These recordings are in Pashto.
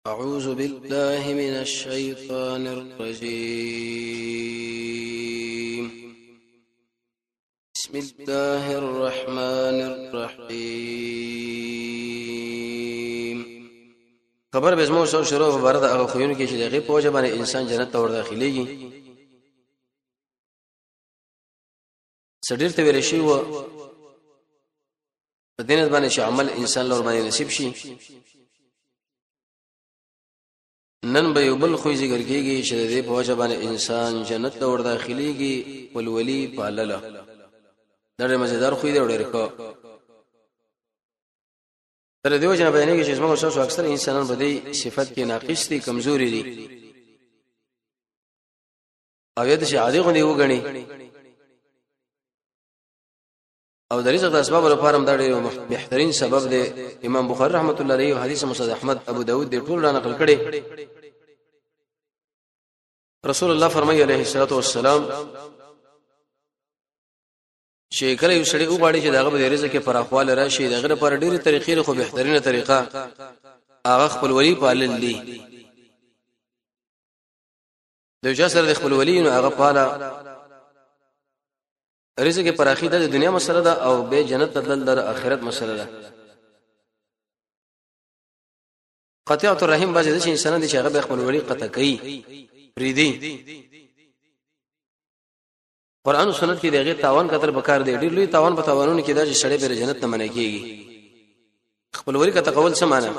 أعوذ بالله من الشيطان الرجيم. بسم الله الرحمن الرحيم. خبر به زمو شو شروع په برده هغه خوونه کې چې دغه په وجه باندې انسان جنت ته ور داخليږي. سړی ته ویل شي و په دینه باندې چې عمل انسان لور باندې نصیب شي. نن به یو بل خو ذکر کیږي چې د دې په وجه باندې انسان جنت ته ور داخليږي ولولي پالله. دا مزیدار خو دې وړي کو تر دې وجه نه بیانېږي چې موږ شاو اکثر انسانان په دې صفت کې ناقص دي، کمزوري دي او یاد شي عادي غوندي وګڼي او د رزق د اسباب لپاره هم دا ډېر بهترین سبب دی. امام بخاری رحمت الله علیه او حدیث مسند احمد ابو داود دې ټول را نقل کړي. رسول الله فرمایي علیه الصلاه والسلام چې کله یو سړی وغواړي چې داغه به رزق کې پراخواله راشي، دغه لپاره ډېری طریقې خو بهترینه طریقه هغه خپل ولی پالل دي. د یو سره د خپل ولی نو هغه پاله رزق کې پراخي د دنیا مسله ده او به جنت تدل در اخرت مسله ده. قطيعه الرحم بعضی د انسانانو چې هغه به خپل ولی قطع کوي پریدي. قران او سنت کې دغه تاوان کتل بکار دی. ډېر لوی تاوان په تاوانونو کې دا چې سړی به جنت ته منع کیږي. خپل ولی کته قول څه معنی؟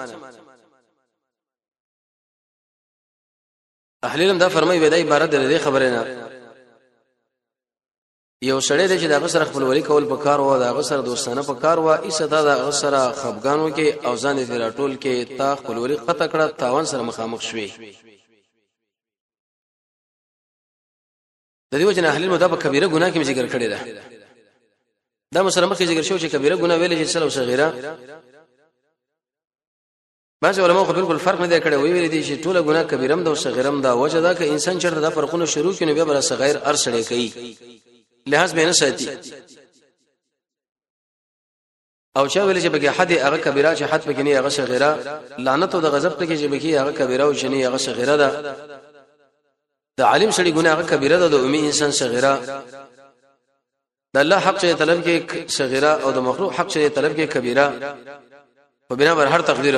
اهل علم دا فرمایي ودا عبارت ده خبره نه. یو سړی د چې دغه سره خپل ولی کول په کار و، دغه سره دوستانه په کار و، ایسه دا دغه سره خفګانو کې او ځان دې راټول کې تا خپل ولی قطع کړه، تاوان سره مخامخ شوي. د دې وجه نه اهل علم دا په کبیره ګناه کې ذکر کړی ده. دا مسله مخکې ذکر شو چې کبیره ګناه ویل چې سلو صغیره. بعض علماء خو بالکل فرق نه دی کړی، ویل دي چې ټوله ګناه کبیرم ده او صغیرم ده. وجه دا چې انسان چرته دا فرقونه شروع کړي بیا بل صغیر ارسړې کوي، لحاظ به نه ساتي. او چا ویل چې بګي حد هغه کبیره چې حد پکې نه هغه صغیره، لعنت او د غضب ته کې چې بګي هغه کبیره او شنی هغه صغیره ده. د عالم سړي ګناه هغه کبیره ده، د امي انسان صغیره. د الله حق چې طلب کې صغیره او د مخلوق حق چې طلب کې کبیره په بنا بر هر تقدیر.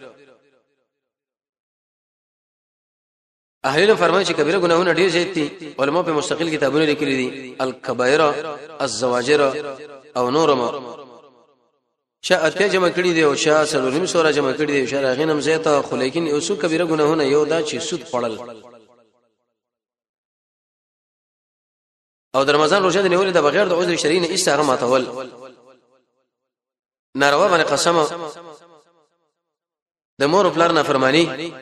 اهل فرمایي چې کبیره ګناهونه ډیر زیات دي. علماء په مستقل کتابونه لیکلي دي، الکبائر، الزواجر او نورما. شاءته جمع کړي دي او شاء سلورم سوره جمع کړي دي، شاء غینم زیاته. خو لیکن اوسو کبیره ګناهونه یو دا چې سود پړل او د رمضان روزه د نیولې د بغیر د عذر شرعي نه ایستغه ماتول، ناروا باندې قسم، د مور او پلار نافرمانی،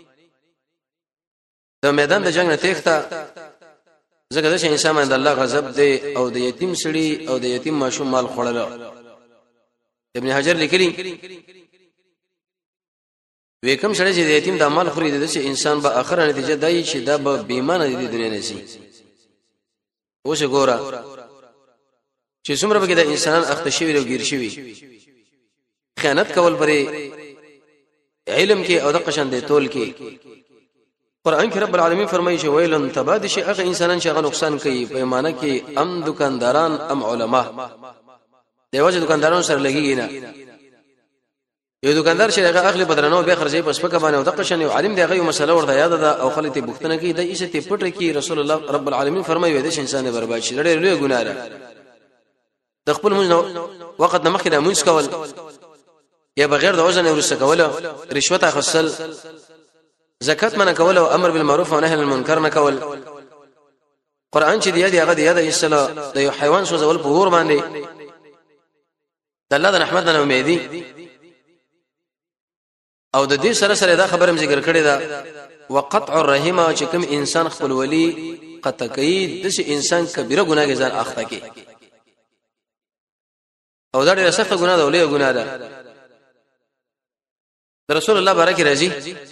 د میدان د جنگ نه تېخته. ځکه چې انسان باندې الله غضب دی او د یتیم سړي او د یتیم ماشوم مال خوړل. ابن حجر لیکلی وکم سړي چې د یتیم د مال خوري د چې انسان به اخر نتیجه دی چې دا به بیمانه دي دنیا نه شي. اوس ګوره چې څومره به د انسان اخته شوی او گیر شوی، خیانت کول پرې علم کې او د قشن دی تول کې. قران کې رب العالمین فرمایي چې ویلن تباد شي هغه انسانان چې هغه نقصان کوي، پیمانه کې ام دکانداران ام علما. دیوځه دکاندارانو سره لګیږي نه. یو دکاندار چې هغه اخلي بدرنو به خرجي پس پکه باندې او د قشن یو عالم دی هغه مسله ورته یاد ده او خلک بوختنه کوي د ایسه ته پټ کی. رسول الله رب العالمین فرمایي د انسان برباد شي ډېر لوی ګناه ده. د خپل وخت نه مخکې د مونږ کول یا بغیر د اوزن ورسره کول، رشوت اخصل، زکات منع کول او امر بالمعروف او نهي عن المنکر نه کول. قران چې دی هغه دی د اصلاح د یو حیوان سوزول په ور باندې د الله د رحمت نه امیدي. او د دې سره سره دا خبره ذکر کړې ده وقطع الرحم چې کوم انسان خپل ولی قطع کوي د انسان کبیره ګناه ځان اخته کوي او دا ډېر سخت ګناه ده، ولې ګناه ده. رسول الله بارک راضي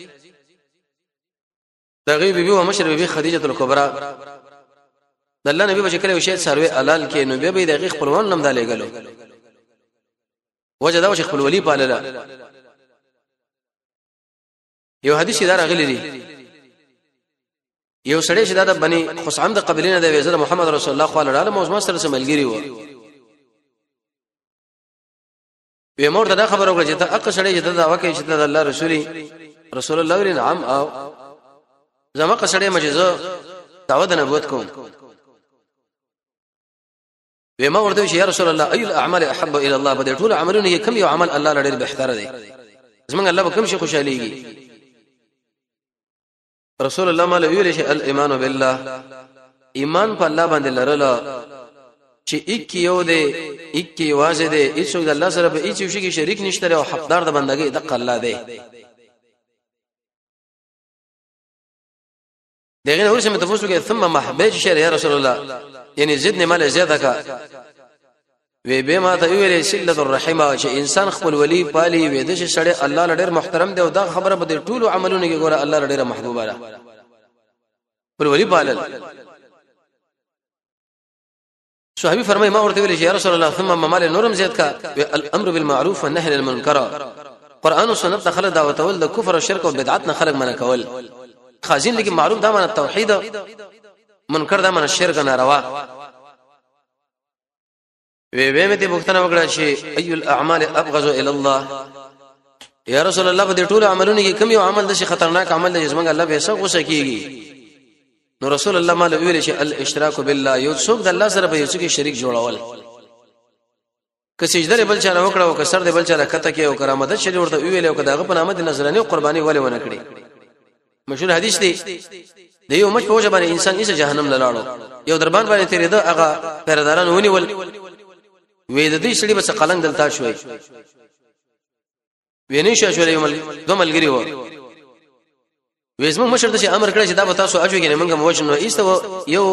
دا غي بيبي او مشر بيبي خدیجه الکبرى د الله نبی بشکره وشي سروي علال کې نو به د غي خپلوان نم دالې غلو وجه دا چې خپل ولی پالله. یو حدیث دا راغلی دی یو سړی چې دا د بني خصعم د قبیلې نه دی وزره محمد رسول الله صلی الله علیه وسلم سره ملګری و به مور دا خبر وکړه چې ته اق سړی چې دا واکه چې د الله رسول الله ویل نعم او زما قصړې مجزه دعوت نبوت کوم وما ورته چې یا رسول الله اي الاعمال احب الى الله بده ټول عملونه کوم یو عمل الله لړ بهتر دی زمونږ الله به کوم شي خوشاليږي رسول الله مال ویل شي الايمان بالله ایمان په الله باندې لرل چې یک یو دی یک واځي دی هیڅ د الله سره به هیڅ شي کې شریک نشته او حقدار د بندګۍ د الله دی دغه ورسې متفوسو کې ثم محبج شر یا رسول الله یعنی زدنی مال زیاده کا وی به ما ته ویلې سلۃ الرحمه چې انسان خپل ولی پالي وې د شړې الله لډر محترم دی او دا خبره به ټولو عملونه کې ګوره الله لډر محبوبه ده پر ولی پالل صحابي فرمای ما ورته ویلې یا رسول الله ثم مال نورم زیات کا الامر بالمعروف والنهي عن المنکر قران او سنت خلک دعوت ول د کفر او شرک او بدعت نه خلک منع کول خازن لګي معروف دا معنی توحید منکر دا معنی شرک ناروا وی مې ته بوختنه وکړه چې اي الاعمال ابغض الى الله یا رسول الله په دې ټول عملونو کې کوم یو عمل د شي خطرناک عمل دی چې موږ الله به څه غوسه کیږي نو رسول الله مال ویل چې الاشراك بالله یو څوک د الله سره په یو څه کې شریک جوړول که سجده بل چا وکړه او که سر دې بل چا کته کې او کرامت شری ورته ویل او کداغه په نامه د نظرانه قرباني ولې ونه کړی مشهور حدیث دی د یو مچ په وجه باندې انسان یې جهنم لاړو یو دربان باندې تیرې ده هغه پرداران ونیول وې د دې شړي بس قلنګ دلتا شوي ویني شو یو ملګری و وېزمو مشر د امر کړی چې دا به تاسو اجو کې نه منګه موجنو ایستو یو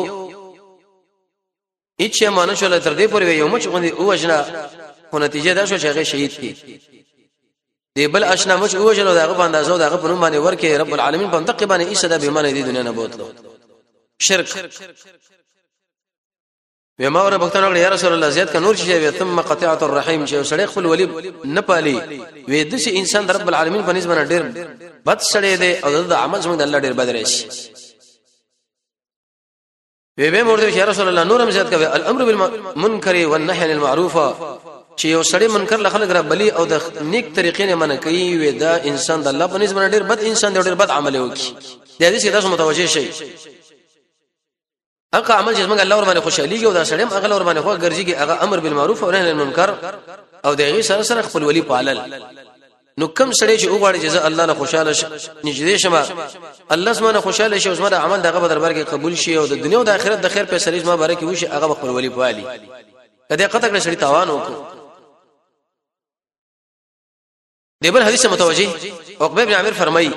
هیڅ مانه شول تر دې پورې یو مچ غوندي او وجنا خو نتیجه دا شو چې هغه شهید کی دی بل آشنا مچ او وجنو داغه باندې زو داغه په نوم باندې ورکه رب العالمین په منطق باندې ایسه د بیمانه دی دنیا نه بوتلو شرک وما ور بختنه یا رسول الله زیات ک نور شي ثم قطيعه الرحیم چې سړی خپل ولی نه پالي وې د شي انسان د رب العالمین په نسبت ډېر بد سړی دی او د عمل څنګه الله ډېر بد راشي به مرده یا رسول الله نورم زیات کوي الامر بالمنکر والنهي عن المعروف چې یو سړی منکر لخلق را بلی او د نیک طریقې نه منع کوي وې دا انسان د الله په نسبت ډېر بد انسان دی ډېر بد عمل وکي د دې څخه تاسو متوجه شئ هغه عمل چې موږ الله ور باندې خوشاليږي او دا سړی هغه ور باندې خو ګرځيږي هغه امر بالمعروف او نهي عن المنکر او دغه سره سره خپل ولی پالل نو کوم سړی چې وګړي جزاء الله نه خوشاله نږدې شمه الله سبحانه خوشاله شي او زما عمل دغه دربار کې قبول شي او د دنیا او د آخرت د خیر په سریز ما بارک وشي هغه خپل ولی پالي کله قطع کړی سړی تاوان وکړي دیبل حدیث متوجه عقبه بن عامر فرمایي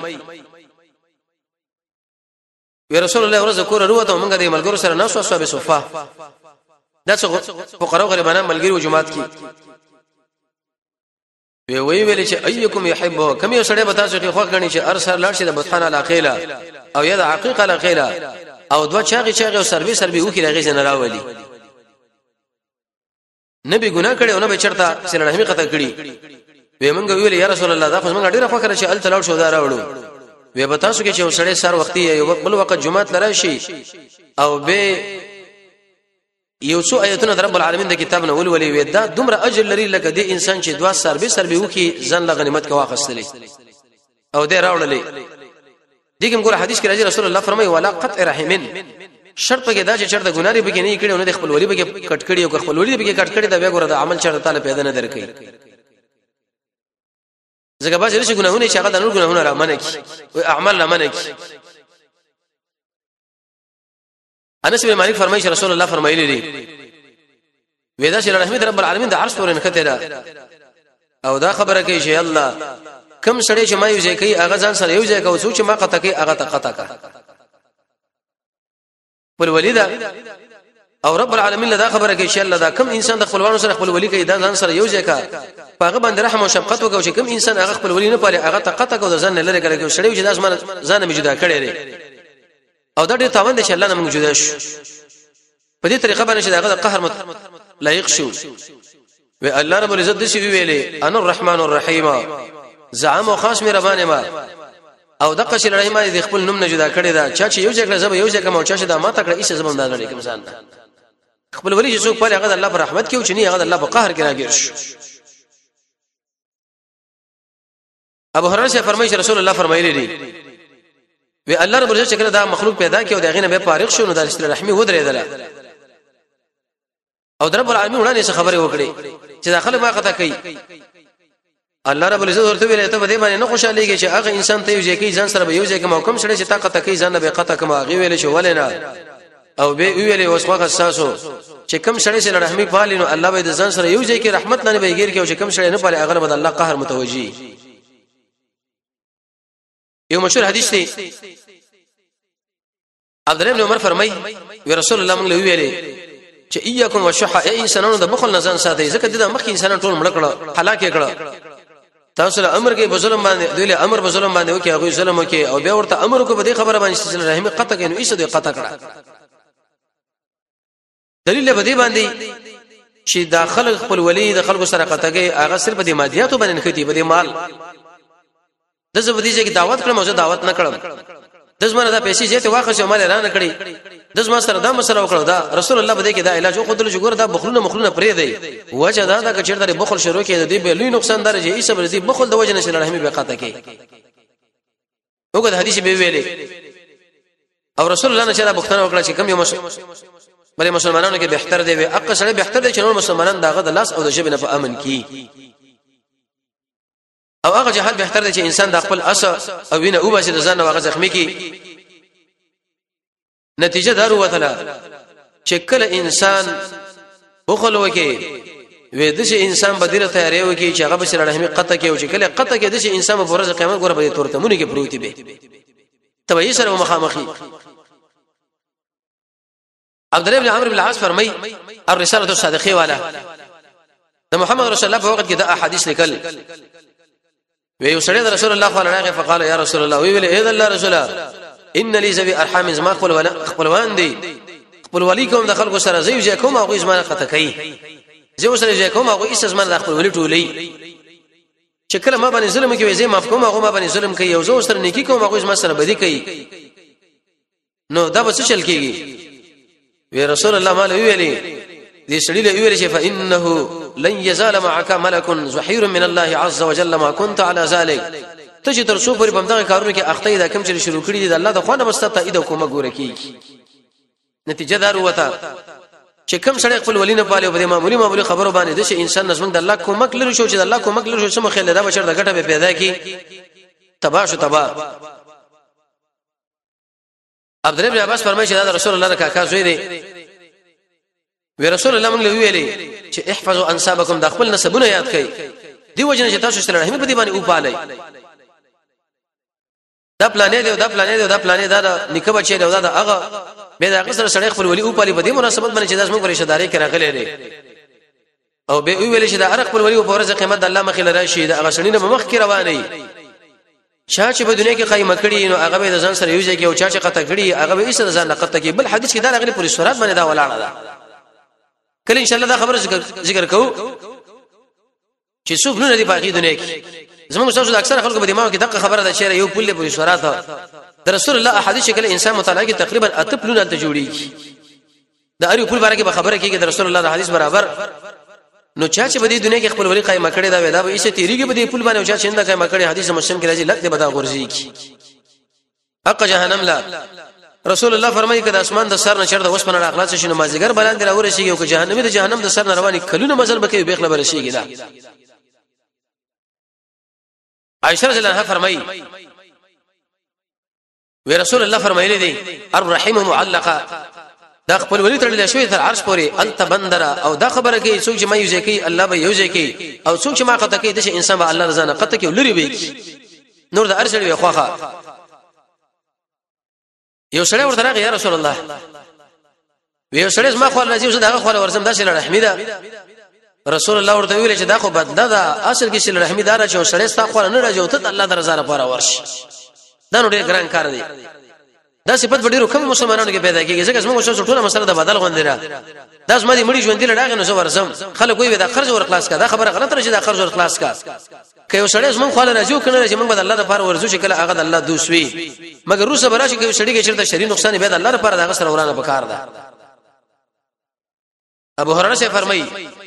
وی رسول الله ورځ کور وروته مونږ د ملګرو سره ناسو اصحاب صفه دا څو فقراو غریبانو ملګرو جماعت کې وی ویل چې ايکم يحب کم یو سړی به تاسو کې خوښ غني چې ارسل لاړ شي د بطحان علاقه او یا د عقیقه علاقه او دوه چاغي او سروي وکي راغی نه راولي نبی ګناه کړي او نه به چرته سره رحمی قطع کړي وی مونږ ویل یا رسول الله دا خو مونږ ډیره فخر چې ال تلاړ شو دا راوړو وی به تاسو کې چې وسړی سر وختي یو بل وخت جمعه لري شي او به یو څو آیتونه رب العالمین د کتاب نه ولولي وی دا دومره اجر لري لکه د انسان چې دوا سربي وکي ځن له غنیمت کا واخستلې او دې راوړلې دغه ګور حدیث کې راځي رسول الله فرمایي ولا قطع رحمن شرط کې دا چې چرته ګناري به کې نه کړي او نه خپل ولی به کې کټ کړي او خپل ولی به کې کټ کړي دا بیا ګور د عمل چرته تعالی پیدا نه درکې زګه باز لري ګناهونه چې هغه د نور ګناهونه را منع کی او اعمال را منع کی انس بن مالک فرمایي رسول الله فرمایلی دي ودا چې رحمت رب العالمین د عرش پورې نخته ده او دا خبره کوي چې الله کم سړی چې ما یو ځای کوي هغه ځان سره یو ځای کوي سوچ ما قطه کوي هغه قطه کا پر ولیدا او رب العالمین له دا خبره کوي چې الله دا کم انسان د خپلوانو سره خپل ولی کوي دا ځان سره یو ځای کا هغه باندې رحم او شفقت وکړي چې کم انسان هغه خپل ولی نه پاره هغه قطه کو د ځان لری کوي سړی چې داس ما ځان می جدا کړي او دا ډېر تاوان دي چې الله نه موږ جدا شو په دې طریقه باندې چې داغه قهر لایق شو و الله رب العزت دې ویلې انا الرحمن الرحیم زعم او خاص مهربان ما او دغه چې لړۍ ما د خپل نوم نه جدا کړی دا چا چې یو ځای کړ زب یو ځای کوم او چا چې دا ما تکړه ایسه زبم دا لړۍ کوم ځان خپل ولی چې څوک په هغه الله پر رحمت کې او چې نه هغه الله په قهر کې راګیر شو ابو هريره سے فرمایي چې رسول الله فرمایلی دي وی الله رب العزت چې دا مخلوق پیدا کړي او دغه نه به فارغ شو نو د رسول رحمي ودرېدل او رب العالمین وړاندې خبره وکړي چې داخله ما قطع کوي الله رب العزت ورته ویل ته به باندې نه خوشاليږي چې هغه انسان ته یو ځای کې ځان سره به یو ځای کې موکم شړې چې طاقت کوي ځان به قطع کما غي ویل شو ولنا او به ویل اوس واخ اساسو چې کم شړې چې رحمي پالینو الله به ځان سره یو ځای کې رحمت نه به غیر کې او چې کم شړې نه پالي هغه به الله قهر متوجي یو مشهور حدیث دی عبد الله بن عمر فرمای وی رسول الله موږ له ویلې چې اياكم وشح اي انسانانو د بخل نزان ساتي ځکه د مخکې انسانان ټول مړ کړه هلاک کړه تاسو له امر کې بظلم باندې دوی له امر بظلم باندې وکي هغه ظلم وکي او بیا ورته امر کو به خبره باندې چې رحم قطع کینو ایسه دی قطع کړه دلیل به دی باندې چې داخل خپل ولی د خلکو سره قطع کوي هغه صرف د مادیاتو باندې نه کوي به مال د زبدي چې دعوت کړم او زه دعوت نه کړم د زمانه دا پیسې چې ته واخښ مال رانه کړی د زما سره دا مسله وکړه دا رسول الله بده کې دا علاج خو دل جوړ دا بخلونه پرې دی وجه دا د کچیر د بخل شروع کړي دی به لوی نقصان درجه ای صبر دی بخل د وجه نشه رحمي به قطع کوي وګړه حدیث به ویلې او رسول الله نه چې دا بختنه وکړه چې کم یو بلې مسلمانانو کې بهتر دی وي اقا سره بهتر دی چې نور مسلمانان داغه د لاس او د جبه نه په امن کی او هغه جهاد بهتر دی چې انسان د خپل اس او وینه او باسي د ځان او هغه زخمی کی نتیجه دارو وتلا چې کله انسان بخل وکي وې د شي انسان بدیره تیارې وکي چې هغه بشر رحمي قطع کوي او چې کله قطع کوي د شي انسان په ورځ قیامت ګوره به تورته مونږ کې پروتي به تبعی سره مخامخي عبد الله بن عمرو بن العاص فرمای الرساله الصادقه والا د محمد رسول الله په وخت کې د احادیث لیکل وی وسړی د رسول الله صلی الله علیه فقال یا رسول الله وی ویل اے الله رسول ان لي ذوي ارحام ما خپلوان دي خپل ولی کوم د خلکو سره زیو ځکه کوم هغه زمانه قطع کوي زیو سره ځکه کوم هغه ایس زمانه د خپل ولی ټولي چې کله ما باندې ظلم کوي زه معاف کوم هغه ما باندې ظلم کوي او زه سره نیکی کوم هغه زما سره بدی کوي نو دا به څه چل کیږي وی رسول الله مال ویلي دې سړي له ویل شي فانه لن يزال معك ملك زحير من الله عز وجل ما كنت على ذلك ته چې تر څو پورې بمدغه کارونه کې اخته دا کم چې شروع کړی دي الله د خوانه مستته اېد کومه ګوره کیږي نتیجه دار وته چې کم سړی خپل ولینه پاله په معمولی خبرو باندې د شي انسان نظم د الله کومک لري شو چې د الله کومک لري شو سم خیال دا بشر د ګټه به پیدا کی تباہ شو تباہ عبد الله بن عباس فرمایي چې دا رسول الله کا کاز وی دی وی رسول الله موږ ویلي چې احفظوا انسابکم د خپل نسبونه یاد کړئ دی وجنه چې تاسو سره رحم په دی باندې او پالای دا پلانې دی دا پلانې دی دا پلانې دا نکه بچي دی دا هغه به دا قصر سره خپل ولی او پالي په دې مناسبت باندې چې داس موږ پرې شداري کې راغلي دي او به ویل چې دا ارق خپل ولی په ورځ قیامت د الله مخې لري شي دا هغه شنینه مخ کې رواني چا چې په دنیا کې قائم کړي نو هغه به د ځان سره یوځي کې او چا چې قطع کړي هغه به ایسه ځان قطع کوي بل حدیث کې دا غلي پوری سورات باندې دا ولاړه ده کله ان شاء الله دا خبره ذکر کوو چې څوک نه دی باقي دنیا کې زموږ تاسو د اکثر خلکو په دماغ کې دغه خبره ده چې یو پولی پوری سورات د رسول الله احادیث کله انسان مطالعه کې تقریبا اتپلونه ته جوړیږي دا اړ پول بارے کې خبره کېږي د رسول الله د حدیث برابر نو چا چې په دې دنیا کې خپل ولی قائم کړي دا ودا به ایسه تیریږي په دې پول باندې او چا چې انده قائم کړي حدیث مسلم کې راځي لکه بدا غورځي کی حق جهنم لا رسول الله فرمایي کده اسمان د سر نه چر د وسپنه اخلاص شي نو مازیګر بلند راور شي او که جهنمی د جهنم د سر نه رواني کلونه مزل بکې بیخله بر شي ګلا عائشہ رضی الله عنها فرمایي وی رسول الله فرمایلی دي الرحیم معلقه دا خپل ولی تړل شوی تر عرش پورې انت بندره او دا خبره کوي څوک چې ما یوځي کوي الله به یوځي کوي او څوک چې ما قطع کوي د انسان به الله رضا نه قطع کوي لري وي نور د عرش وی خوخه یو سړی ورته راغی یا رسول الله یو سړی ما خو راځي دا خو ورسم دا شل رحمیده رسول الله ورته ویل چې دا خو بدله ده اصل کې شل رحمیدار چې سړی ستا خو نه راځي او ته الله د رضا لپاره ورشي دا نو ډېر ګران کار دی دا صفات ډېر کوم مسلمانانو کې پیدا کیږي ځکه موږ څه ټول مسله د بدل غوندره دا زما دي مړي ژوند دي لړاغه نو زو ورسم خلک وي دا قرض ور خلاص کا دا خبره غلطه راشي دا قرض ور خلاص کا که سړی زمون خاله راځو کنه چې موږ به الله لپاره ورزو چې کله هغه د الله دوسوي مګر روسه براشي کې سړی کې چرته شری نقصان به د الله لپاره دغه سره ورانه پکار ده ابو هريره سے فرمایي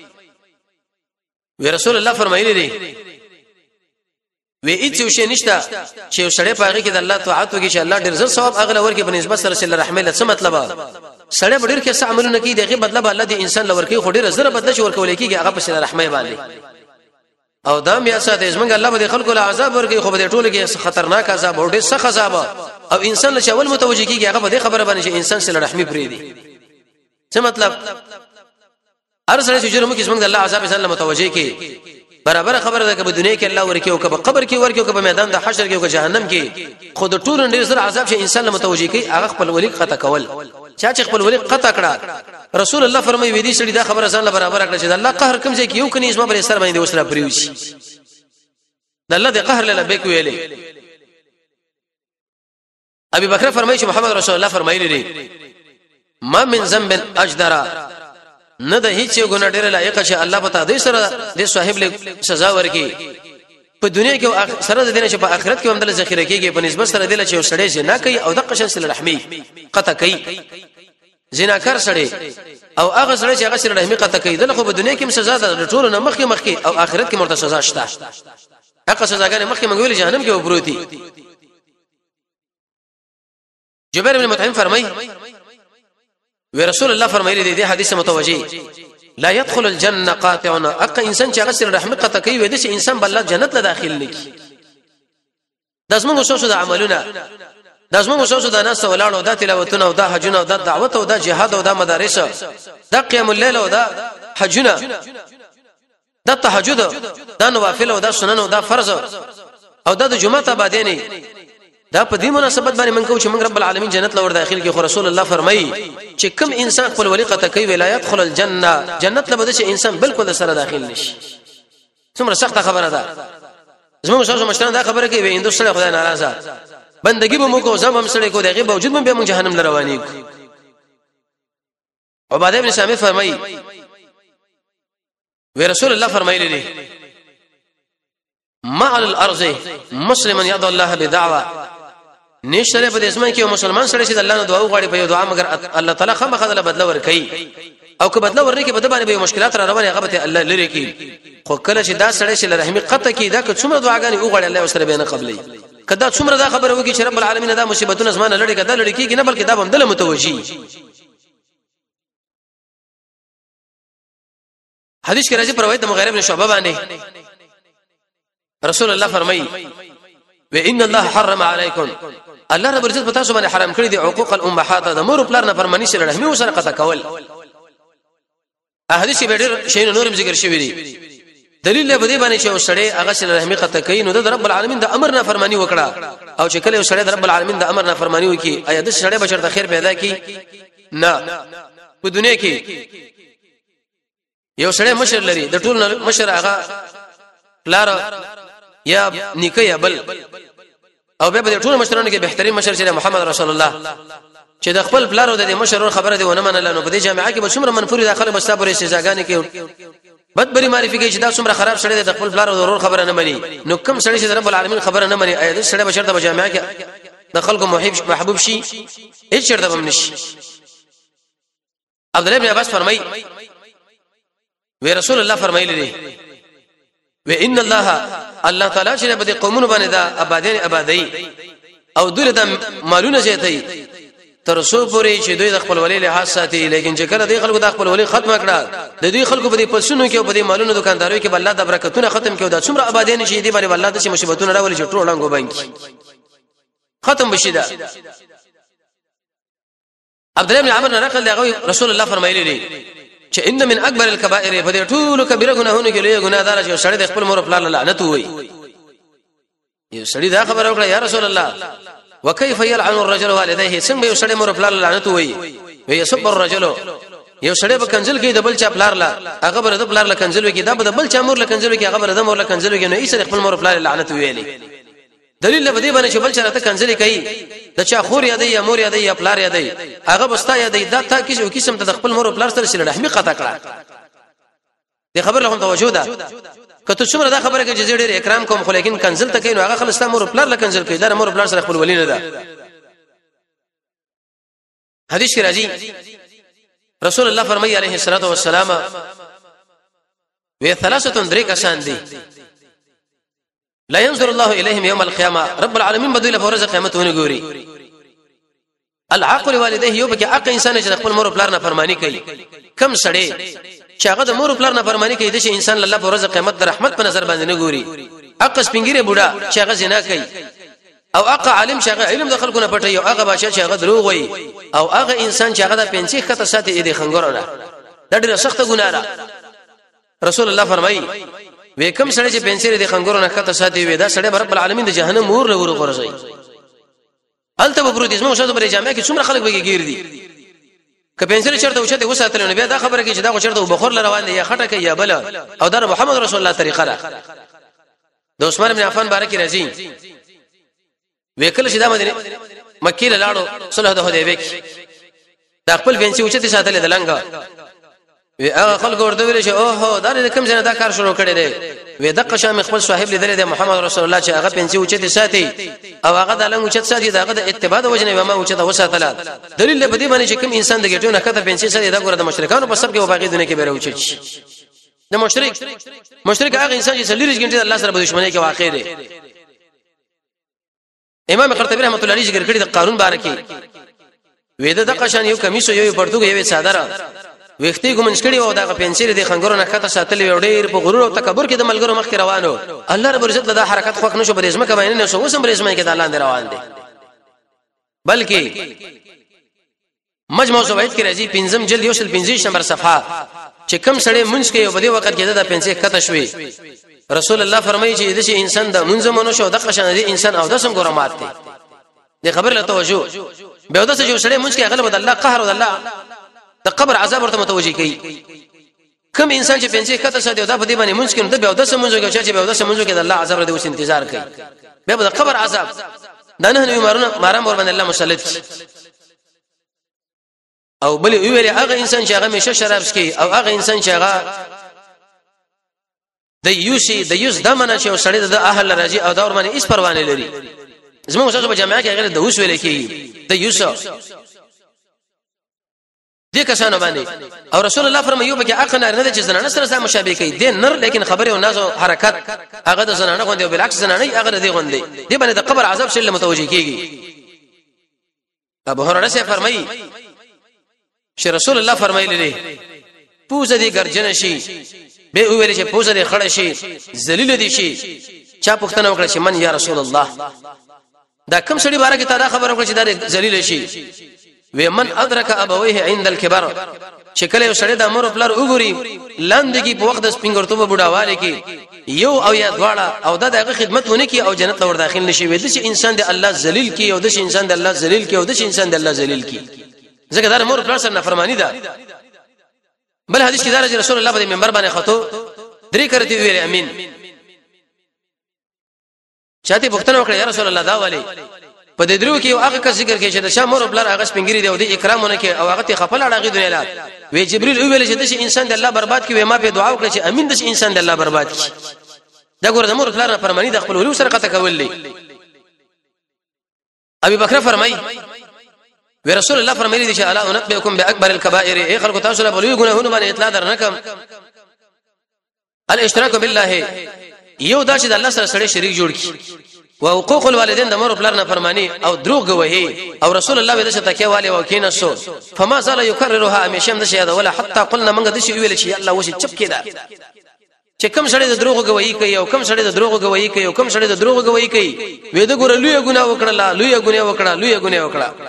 وی رسول الله فرمایلی دی وی هیڅ شی نشته چې سړی پاږي کې د الله طاعت وکړي چې الله ډیر زر ثواب اغله ورکړي په نسبت سره صلی رحمه الله څه مطلب سړی ډیر کې څه عملونه کوي دغه بدله الله دی انسان لور کوي خو ډیر زر بدله چې ورکول کېږي هغه په صلی رحمه باندې او دا میا ساته زمنګ الله به خلکو له عذاب ورکړي خو به ټول کې خطرناک عذاب او ډیر سخت عذاب او انسان له اول متوجه کېږي هغه به خبره باندې چې انسان صلی رحمه پری دی څه مطلب ارسل چې جرم کې زمنګ الله عذاب انسان له متوجه کې برابر خبره ده کبه دنیا کې الله ورکی او کبه قبر کې ورکی او کبه میدان د حشر کې او جهنم کې خود ټول ډیر سره عذاب چې انسان له متوجي کوي هغه خپل ولی قطع کول چا چې خپل ولی قطع کړه رسول الله فرمایي وې دي سړي دا خبره ځان له برابر کړه چې الله قهر کوم ځای کې یو کني اسما پر سر باندې وسره پریوشي د الله د قهر له لبیک ویلې ابي بکر فرمایي چې محمد رسول الله فرمایلی دي ما من ذنب اجدر نه د هیڅ ګناه ډیره لایق چې الله پتا دې سره دې صاحب له سزا ورکي په دنیا کې سره د دین چې په آخرت کې هم د ذخیره کېږي په نسبت سره دل چې سړی زنا کوي او د قشن سره رحمي قطع کوي زناکار سړی او هغه سړی چې هغه سره رحمي قطع کوي دغه په دنیا کې هم سزا ده ټول نه مخکې او آخرت کې مرته سزا شته هغه سزاګانې مخکې منګول جهنم کې وبروتي جبیر بن مطعم فرمایي ورسول الله فرمایلی دی حدیث متوجی لا يدخل الجنه قاطعنا اق انسان چې غسل رحمت قطع کوي وې د انسان بل جنت له داخل نکی داسمو وسوسه د عملونه داسمو وسوسه د ناس ولاړو د تلاوتونه او د حجونه او د دعوت او د جهاد او د مدارس د قیام الليل او د حجونه د تهجد د نوافل او د سنن او د فرض او د جمعه تبادینی دا په دې مناسبت باندې منکو چې موږ رب العالمین جنت لور داخل کې خو رسول الله فرمایي چې کوم انسان خپل ولی قطع کوي ولایت خل الجنه جنت له بده چې انسان بالکل سره داخل نشي څومره سخت خبره ده زموږ شاوخ مشران دا خبره کوي وینځو سره خدای ناراضه بندگی به موږ کو زم سره کو دغه باوجود به موږ جهنم لرواني عباده ابن سامي فرمایي ورسول الله فرمایلی دي ما على الارض مسلما يدعو الله بدعوه نشره په اسمه کې مسلمان سره چې الله نه دعا وغواړي په دعا مگر الله تعالی خامخدله بدله ورکړي او که بدله ورکړي په د باندې به مشکلات را روانه هغه ته الله لري کی خو کله چې دا سره چې رحمي قطع کی دا که څومره دعاګانې وغواړي الله سره به نه قبلي کدا څومره دا خبره وږي چې رب العالمین دا مصیبتونه زمانه لړي کدا لړي کیږي نه بلکې دا هم دل متوجي حدیث کې راځي پر روایت مغیره بن شعبہ باندې رسول الله فرمایي وان الله حرم عليكم الله رب عزت پتا سو باندې حرام کړی دي حقوق الامهات د مور پلار نه فرمانی سره رحمي وسره قطع کول احادیث به ډېر شی نورم ذکر شوی دي دلیل له بده باندې چې سړی هغه سره رحمي قطع کوي نو د رب العالمین د امر نه فرمانی وکړه او چې کله سړی د رب العالمین د امر نه فرمانی وکي ایا د سړی بشر د خیر پیدا کی نه په دنیا کې یو سړی مشر لري د ټول مشر هغه پلار یا نیکه یا بل او به ټول مشرانو کې بهترین مشر چې محمد رسول الله چې د خپل پلار او د مشرونو خبره دی ونه منل نو په دې جامعه کې به څومره منفوري داخله بستا پرې استزاګانې کې بدبري معرفي کې چې دا څومره خراب شړې د خپل پلار او ضرور خبره نه مني نو کوم سړی چې رب العالمین خبره نه مني اې د سړی بشر د جامعه کې د خلکو محبوب شي هیڅ شرط هم نشي عبد الله بن عباس فرمایي وی رسول الله فرمایلی دی و ان الله تعالی چې به قومونو باندې دا آبادین آبادی او دوی د مالونه زیاتای تر څو پورې چې دوی د خپل ولی له حساسه لیکن چې کله دوی خلکو د خپل ولی ختم کړه د دوی خلکو په دې پسونو کې او په دې مالونو دکاندارو کې بل الله د برکتونه ختم کړي دا څومره آبادین شي دي باندې الله د مصیبتونو راولي چې ټول رنګو باندې ختم بشي دا عبد الله بن عمرو نقل دی رسول الله فرمایلی دی چې ان من اکبر الكبائر په دې ټول کبیره ګناهونو کې لوی ګناه دار چې سړی د خپل مور په لعنت وای یو سړی دا خبره وکړه یا رسول الله وكيف يلعن الرجل والديه څنګه یو سړی مور په لعنت وای وي يسب الرجل یو سړی به کنزل کې د بل چا پلار لا هغه بر د پلار لا کنزل وکي دا به د بل چا مور لا کنزل وکي هغه بر د مور لا کنزل وکي نو ایسه خپل مور په لعنت ویلي دلیل له دې باندې چې بل چا ته کنزل کوي د چا خور یادې یا مور یادې یا پلار یادې هغه بستا یادې دا تا کیسه قسم ته خپل مور پلار سره رحمي قطع کړه دې خبر له هم توجه ده کته څومره دا خبره کې چې ډېر اکرام کوم خو لیکن کنزل ته کینو هغه خلک مور پلار لا کنزل کوي دا مور پلار سره خپل ولینه ده حدیث کې راځي رسول الله فرمایي عليه الصلاه والسلام و ثلاثه درې کسان دي لا ينظر الله اليهم يوم القيامه رب العالمين بدوی له ورځ قیامت ونه ګوري العاقل والديه یو بګه اق انسان چې خپل مور پلار نه فرمانی کوي کم سړی چې هغه د مور پلار نه فرمانی کوي د شي انسان الله په ورځ قیامت د رحمت په نظر باندې نه ګوري اق سپینګری بوډا چې هغه زنا کوي او اق عالم چې هغه علم د خلکو نه پټي او هغه بادشاہ چې هغه دروغ وایي او هغه انسان چې هغه د پنځه خطه ساتي د خنګورونه دا ډیره سخته ګناه ده رسول الله فرمایي وکم سړی چې پنځه د خنګورونه خطه ساتي وي دا سړی رب العالمین د جهنم مور له ورغورځي الته ببرودیزم او شاده بری جامع کې څومره خلک بګی گیر دي که پنځه چرته وشته وساتل نو بیا دا خبره کې چې دا چرته بخور لروان دي یا خټه کې یا بل او در محمد رسول الله طریقه ده د عثمان بن عفان بارک راځي وکل شیدا مدینه مکه له لاړو صلح د حدیبیه کې دا خپل پنځه اوچته ساتل د لنګا وی هغه خلک ورته ویل چې اوه دا د کوم ځای دا کار شروع کړی دی وی د قشام خپل صاحب لیدل دی محمد رسول الله چې هغه پنځه اوچته ساتي او هغه د لنګ اوچته ساتي داغه د اتباع د وجنه ما اوچته وساتله دلیل به دې باندې چې کوم انسان د ګټو نه کته پنځه ساتي دا ګوره د مشرکانو په سب کې وباقي دنیا کې به راوچي د مشرک هغه انسان چې 40 غنټه الله سره دښمنۍ کې واقع دی امام قرطبی رحمۃ اللہ علیہ ذکر کړی د قانون بارکی وېدا د قشان یو کمیسو یو پړتوګ یو صادره وختي ګمنځ کړي او دا پنځیر د خنګورو نه کته ساتلې وړې په غرور او تکبر کې د ملګرو مخ کې روانو الله رب عزت دا حرکت خوښ نشو برېزمه کماینه نه سو وسم برېزمه کې د الله اندر روان دي بلکې مجموع زوید کې راځي پنځم جلد یو شل 15 نمبر صفحه چې کم سړی منځ کې په دې وخت کې د پنځه کته شوي رسول الله فرمایي چې د شي انسان د منځمونو شو د قشان دي انسان او د سم ګورمات دي د خبر له توجه به د څه سړی منځ کې غلبه د الله قهر او د الله د قبر عذاب ورته متوجي کوي کوم انسان چې پنځه کته ساده دا په دې باندې منځ کې د به د سم منځ کې چې به د سم منځ کې د الله عذاب ورته اوس انتظار کوي به د قبر عذاب دا نه مارم ور باندې الله مسلط او بل ویل هغه انسان چې هغه مشه شراب سکي او هغه انسان چې هغه د یوس دمنه چې سړی د اهل راځي او دا ور باندې هیڅ پروا نه لري زموږ څنګه په جامعه کې غیر د اوس ویل کی د یوس دې کسانو باندې او رسول الله فرمایي به کې اخ نه نه چې زنانه سره مشابه کوي دې نر لیکن خبره او ناز حرکت هغه د زنانه غوندي او بالعکس زنانه هغه دې غوندي دې باندې د قبر عذاب شل متوجي کیږي ابو هريره سے فرمایي چې رسول الله فرمایلی دي پوزه دې ګرځنه شي به ویل چې پوزه دې خړه شي ذلیل دي شي چا پوښتنه وکړه چې من یا رسول الله دا کوم سړي باره کې تا دا خبره وکړه چې دا ذلیل شي ومن ادرك ابويه عند الكبر شکل یو سړی د امر پلار وګوري لاندې کې په وخت د سپینګرتوب بډاواله کې یو او یا دواړه او دغه خدمت ونه کی او جنت ور داخل نشي وې د شي انسان د الله ذلیل کی او د شي انسان د الله ذلیل کی او د شي انسان د الله ذلیل کی ځکه دا امر پلار سره نافرمانی ده بل حدیث کې دا رسول الله په منبر باندې خطو درې کړتي ویل امين چاته پوښتنه وکړه یا رسول الله دا والی په دې درو کې هغه کس ذکر کې چې د شامور بلر هغه سپنګری دی او د اکرامونه کې او هغه ته خپل اړه دنیا لا وی جبريل ویل چې د انسان د الله برباد کې ما په دعا وکړه چې امين د انسان د الله برباد کی دا ګور د مور بلر نه فرمانی د خپل ولو سرقته کولې ابي بکر فرمای وی رسول الله فرمایلی چې الا انبئكم باكبر الكبائر اي خلق تاسو له بلوي ګناهونه باندې اطلاع درنکم الاشتراك بالله یو دا چې د الله سره سره شریک جوړ کی او حقوق الوالدین د مور پلار نه فرمانی او دروغ گوهی او رسول الله دې ته کې والي او کینه سو فما زال يكررها همیشه د شه ولا حتى قلنا منګه د شی ویل چې الله وشي چپ کیدا چې کوم سړی د دروغ گوهی کوي او کوم سړی د دروغ گوهی کوي او کوم سړی د دروغ گوهی کوي وې د ګور لوی ګناه وکړه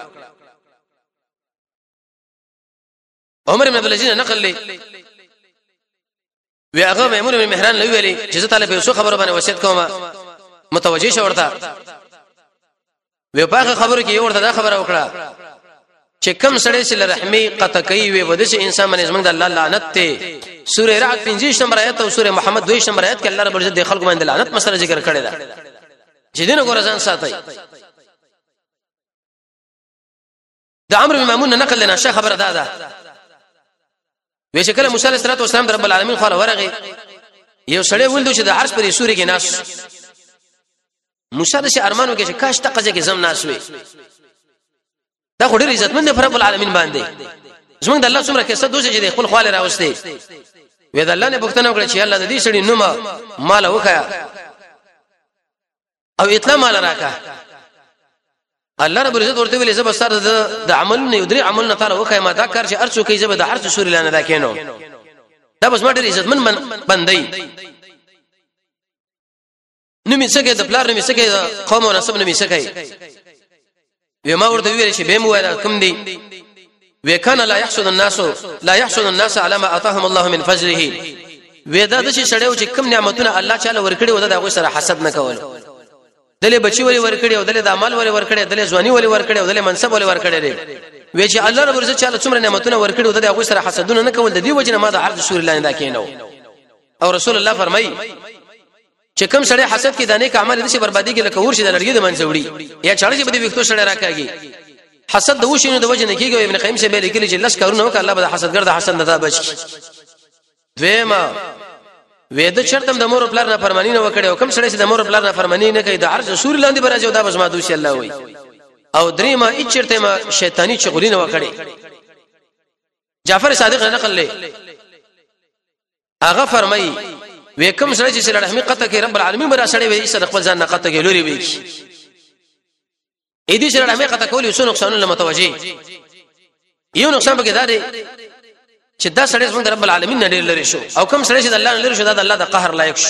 عمر بن عبد العزيز نقل لي وی هغه ميمون بن مهران لوي ویلي چې زه طالب یو خبره باندې وصیت کوم متوجي شو ورته وی په خبرو کې ورته دا خبره وکړه چې کم سړی سره رحمي قطع کوي وي ودش انسان باندې زمنګ د الله لعنت ته سوره رعد 15 نمبر آیت او سوره محمد 2 نمبر آیت کې الله رب عزت د خلق باندې لعنت مسله ذکر کړی دا چې دین ګورځان ساتي د عمرو بن مامون نقل لنا شیخ خبره ده وی شکل موسی علیہ الصلوۃ والسلام رب العالمین خو ورغه یو سړی ولدو چې د عرش پر سوري کې ناس موسی د ارمانو کې چې کاش تقزه کې زم ناس وي دا خو ډېر عزتمن دی رب العالمین باندې زمونږ د الله څومره کې څه دوسه چې د خپل خواله راوستي وې د الله نه پوښتنه وکړه چې الله د دې سړي نوم مال وکیا او اطلاع مال راکا الله رب العزت ورته ویل زب سر د عمل نه یدري عمل نه تعالی وکای ما دا کار چې ارڅو کې زب د هر څه سوري لانه دا کینو دا بس ماډر عزتمن بندي نو میڅکه د پلار نو میڅکه قوم او نسب نو میڅکه وما ورته ویل چې به مو ولا کوم دي وکانه لا يحسد الناس على ما اعطاهم الله من فضله ودا د شي سړیو چې کوم نعمتونه الله تعالی ورکړي و دا غو سره حسد نه کول دله بچي ولي ورکړي او دله د عمل ولي ورکړي دله ځواني ولي ورکړي او دله منصب ولي ورکړي وی چې الله رب عزت تعالی څومره نعمتونه ورکړي او دا غو سره حسدونه نه کول د دې وجنه ما د عرض سور الله دا کینو او رسول الله فرمایي چې کوم سړی حسد کې دانه اعمال د شي بربادي کې لکه ورشي د لړګي د منځوړي یا چاړي چې بده وختو سړی راکاږي حسد د وشینو د وجنه کېږي ابن قیم سے به لیکلي چې لس کارونه وکړه الله به حسدګر د حسد نه بچ دیمه وېد چرتم د مور پلار نه فرمانی نه وکړي او کوم سړی چې د مور پلار نه فرمانی نه کوي د عرش سور لاندې برازي او دا بس ما دوسي الله وي او دریمه اې چرته ما شیطانی چغلی نه وکړي جعفر صادق نقل لې هغه فرمایي وې کوم سړی چې رحمي قطه کې رب العالمین برا سړی وي چې خپل ځان نه قطه کې لوري وي اې دې سره رحمي قطه کول یو څه نقصانونه متوجي یو نقصان به کې دا دی چې دا سړی څنګه رب العالمین نه لري شو او کوم سړی چې د الله نه لري شو دا د الله د قهر لایق شو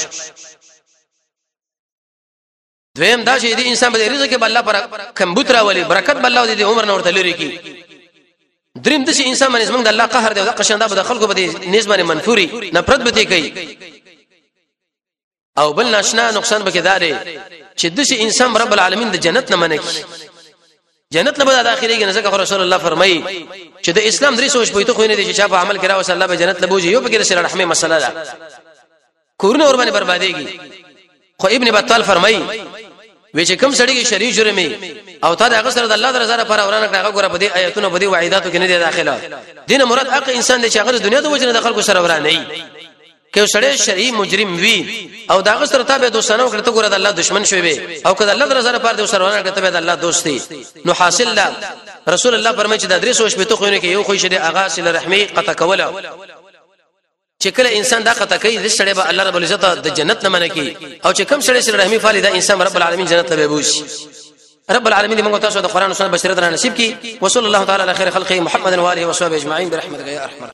دویم دا چې دې انسان به رزق کې الله پر کمبوت راولي برکت به الله دې عمر نه ورته لري کی دریم د شي انسان باندې څنګه د الله قهر دی او قشنده به د خلکو به نسبت منفوري نفرت به کوي او بل ناشنا نقصان به کې داري چې د شي انسان رب العالمین د جنت نه منکی جنت نه به د اخري کې نزدک رسول الله فرمایي چې د اسلام درې سوچ پوي ته خو نه دي چې په عمل کرا وس الله به جنت لبوږي یو به کې سره رحمه مسله ده کورونه اور باندې برباديږي خو ابن بطال فرمایي وی چې کوم سړی کې شری جرمي او تا د هغه سره د الله د رضا لپاره ورانه کړه غوړه په دې آیاتونو په دې وعیداتو کې نه دي داخله دینه مراد حق انسان دی چې هغه د دنیا د وجنه د خلکو سره ورانه ای که سړی شری مجرم وي او دا هغه سره تابع دوستانه وکړه ته ګوره د الله دشمن شوی او کله الله د رضا لپاره د سره ورانه کړه ته د الله دوستي نو حاصل لا رسول الله فرمایي چې د درې سوچ په تو خو نه کې یو خو شری اغا سل رحمي قطه کوله چې کله انسان دا قطه کوي د سړی به الله رب العزت د جنت نه منکی او چې کوم سړی سره رحمي فالدا انسان رب العالمین جنت ته بوشي رب العالمین موږ تاسو د قران او سنت بشریت را نصیب کی وصلی الله تعالی علی خیر خلقه محمد و علیه و صحبه اجمعین برحمتک یا ارحم